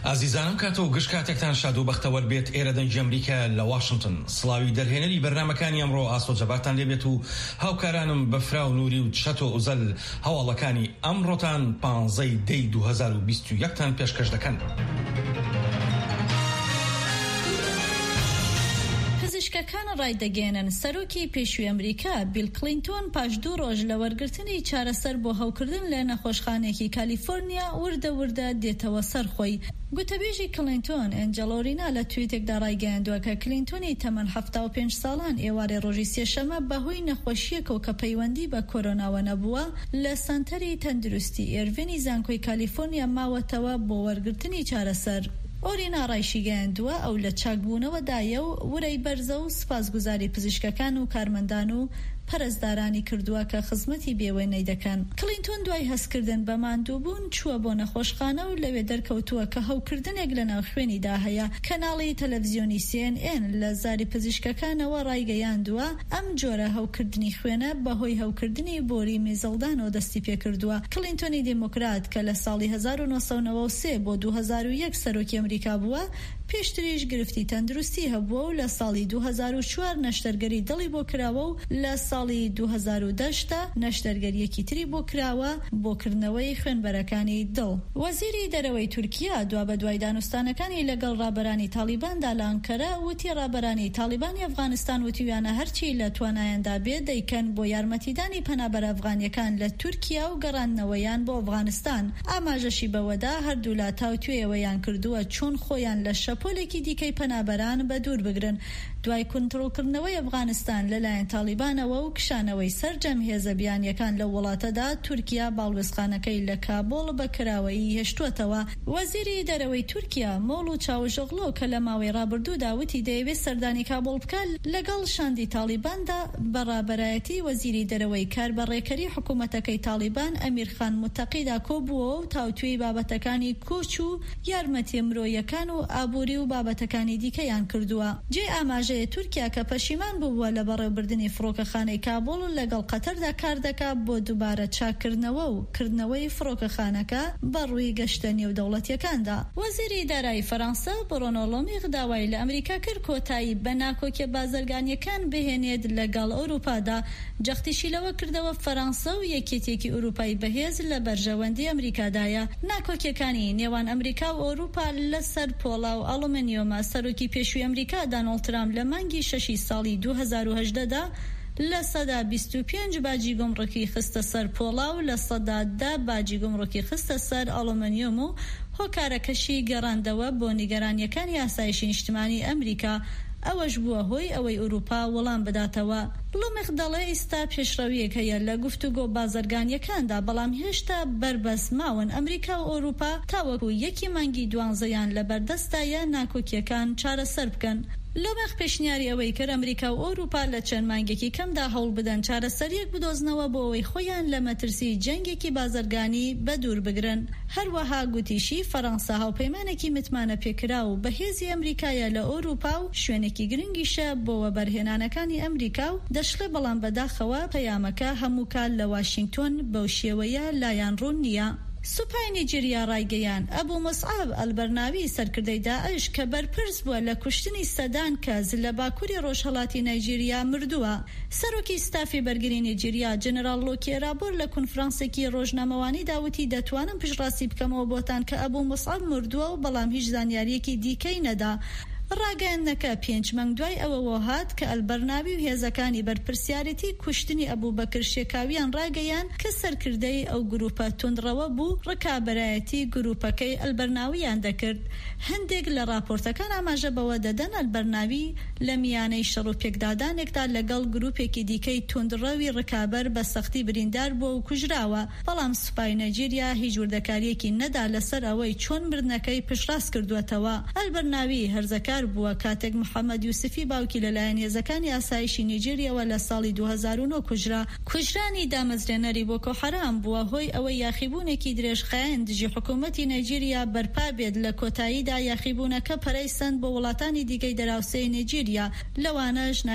ئازیزانم کاتەوە گشت کاتێکتان شاد و بەختەوەر بێت. ئێرە دەنگی ئەمریکا لە واشنگتن سڵاوی دەرهێنەری بەرنامەکانی ئەمڕۆ ئاسۆجەباتان لێبێت و هاوکارانم بەفرا و نووری و چەتۆ ئوزەل هەواڵەکانی ئەمڕۆتان 15/2021 پێشکەش دەکەن. پزیشکەکان ڕایدەگەێنن سەرۆکی پێشووی ئەمریکا بیل کلینتۆن پاش 2 ڕۆژ لە وەرگرتنی چارەسەر بۆ هەوکردن لە نەخۆشخانەیەکی کالیفۆرنیا وردە دێتەوە سەرخۆی. گوتەبێژی کلینتۆن ئەنجەلۆرینا لە تویتێکدا ڕایگەیاندووە کە کلینتۆنی تەمەن 75 ساڵان ئێوارەی ڕۆژی سێشەمە بەهۆی نەخۆشیەکەوە کە پەیوەندی بە کۆرۆناوە نەبووە لە سەنتەری تەندروستی ئێروینی زانکۆی کالیفۆرنیا ماوەتەوە بۆ وەرگرتنی چارەسەر. ئۆرینا ڕایشی گەیاندووە ئەو لە چاکبوونەوەدایە و وەرەی بەرزە و سپاسگوزاری پزیشکەکان و کارمەندان و پەرستارانی کردووە کە خزمەتی بێوێنەی دەکەن. کلینتۆن دوای هەستکردن بە ماندووبوون چووە بۆ نەخۆشخانە و لەوێ دەرکەوتووە کە هەوکردنێک لە ناوخوێنیدا هەیە. کەناڵی تەلەڤیزیۆنی CNN لە زاری پزیشکەکانەوە ڕایگەیاندووە ئەم جۆرە هەوکردنی خوێنە بەهۆی هەوکردنی بۆری میزەڵدانەوە دەستی پێکردووە. کلینتۆنی دموکرات کە لە ساڵی 1993 بۆ 2001 سەرۆکی ئەمریکا بووە پێشتریش گرفتی تەندروستی هەبووە و لە ساڵی 2004 نەشتەرگەری دڵی بۆ کراوە و لە ساڵی 2010 نەشتەرگەریەکی تری بۆ کراوە بۆکردنەوەی خوێنبەرەکانی دڵ. وەزیری دەرەوەی تورکیا دوا بە دوای دانوستانەکانی لەگەڵ ڕابەرانی تالیباندا لە ئەنکەرە وتی ڕابەرانی تالیبانی ئەفغانستان وتیویانە هەرچی لە توانایاندا بێت دەیکەن بۆ یارمەتیدانی پەنابەر ئەفغانیەکان لە تورکیا و گەڕاندنەوەیان بۆ ئەفغانستان. ئاماژەشی بەوەدا هەردوو لا تاوتوێەوەیان کردووە چۆن خۆیان لە پۆلێکی دیکەی پەنابەران بە دوور بگرن دوای کنترۆلکردنەوەی ئەفغانستان لەلایەن تالیبانەوە و کشانەوەی سەرجەم هێزە بیانیەکان لە وڵاتەدا تورکیا باڵوێزخانەکەی لە کابۆڵ بە کراوەیی هێشتووەتەوە. وەزیری دەرەوەی تورکیا مۆڵ و چاوژۆغلۆ کە لە ماوەی ڕابردوودا وتی دەیەوێت سەردانی کابۆڵ بکات لەگەڵ شاندی تالیباندا بەڕابەرایەتی وەزیری دەرەوەی کاربەڕێکەری حکوومەتەکەی تالیبان ئەمیرخان متەقیدا کۆبووە و تاوتوێی بابەتەکانی کۆچ و یارمەتی مرۆیەکان و ئابووری و بابەتەکانی دیکەیان کردووە. جێ ئاماژەیە تورکیا کە پەشیمان بووە لە بەڕێوەبردننی فڕۆکەخانەی کابۆڵ و لەگەڵ قەتەردا کار دەکات بۆ دووبارە چاکردنەوە و کردنەوەی فڕۆکەخانەکە بەڕووی گەشتە نێودەوڵەتیەکاندا. وەزیری دارایی فەرەنسا بڕۆنۆ لۆمیغ داوای لە ئەمریکا کرد کۆتایی بە ناکۆکیە بازرگانیەکان بهێنێت لەگەڵ ئەوروپادا. جەختیشی لەوە کردەوە فەرەنسا و یەکێتێکی ئوروپای بەهێز لە بەرژەوەندی ئەمریکادایە. ناکۆکیەکانی نێوان ئەمریکا و ئەوروپا لەسەر پۆڵا و ئەڵومینیۆمە سەرۆکی پێشووی ئەمریکا دۆناڵد ترامپ لە مانگی 6 ساڵی 2018دا لە سەدا 25 باجی گۆمڕۆکی خستە سەر پۆڵا و لە سەدا 10 باجی گۆمڕۆکی خستە سەر ئەڵومینیۆم و هۆکارەکەشی گەڕاندەوە بۆ نیگەرانیەکانی ئاسایشی نیشتیمانی ئەمریکا. ئەوەش بووە هۆی ئەوەی ئوروپا وەڵام بداتەوە. بڵۆمێخ دەڵێ ئێستا پێشڕەویەک هەیە لە گفتوگۆ بازرگانیەکاندا بەڵام هێشتا بربەس ماون. ئەمریکا و ئەوروپا تاوەکو یەکی مانگی 12یان لە بەردەستایە ناکۆکیەکان چارەسەر بکەن. لۆمێخ پێشنیاری ئەوەی کرد ئەمریکا و ئەوروپا لە چەند مانگێکی کەمدا هەوڵ بدەن چارەسەریەک بدۆزنەوە بۆ ئەوەی خۆیان لە مەترسی جەنگێکی بازرگانی بەدوور بگرن. هەروەها گوتیشی فەرەنسا هاوپەیمانێکی متمانە پێکرا و بەهێزی ئەمریکایە لە ئەوروپا و شوێنێکی گرنگیشە بۆ وەبەرهێنانەکانی ئەمریکا و دەشڵێ بەڵام بەداخەوە پەیامەکە هەموو کات لە واشنگتۆن بەو شێوەیە لایەن ڕوون نییە. سوپای نیجرییا ڕایگەیان ئەبوو مصعب ئەلبەرناوی سەرکردەی داعش کە بەرپرس بووە لە کوشتنی سەدان کەس لە باکووری ڕۆژهەڵاتی نایجیریا مردووە. سەرۆکی ستافی بەرگری نیجرییا جەنەرال لۆکێرابۆر لە کنفرانسێکی ڕۆژنامەوانی داوتی دەتوانم پشتڕاستی بکەمەوە بۆتان کە ئەبوو مصعب مردووە و بەڵام هیچ زانیاریەکی دیکەی نەدا. ڕاگەیاندنەکە 5 مانگ دوای ئەوەوە هات کە ئەلبەرناوی و هێزەکانی بەرپرسیارەتی کوشتنی ئەبوو بەکر شێکاویان ڕاگەیان کە سەرکردەی ئەو گروپە توندڕەوە بوو ڕکابەرایەتی گروپەکەی ئەلبەرناویان دەکرد. هەندێک لە راپۆرتەکان ئاماژە بەوە دەدەن ئەلبەرناوی لە میانەی شەڕ و پێکدادانێکدا لەگەڵ گروپێکی دیکەی توندڕەوی ڕکابەر بە سەختی بریندار بووە و کوژراوە. بەڵام سوپای نایجیریا هیچ وردەکاریەکی نەدا لەسەر ئەوەی چۆن مردنەکەی پشتڕاست کردووەتەوە. ئەلبەرناوی هەرزەکە بووە کاتێک محەممەد یوسفی باوکی لەلایەن هێزەکانی ئاسایشی نیجریەوە لە ساڵی 2009 کوژرانی دامەزرێنەری بۆکۆ حەرام بووە هۆی ئەوەی یاخیبوونێکی درێژخایەن دژی حکوومەتی نایجیریا بەرپا بێت. لە کۆتاییدا یاخیبوونەکە پەرەی سند بۆ وڵاتانی دیگەی دەراوسەی نیجیریا لەوانەش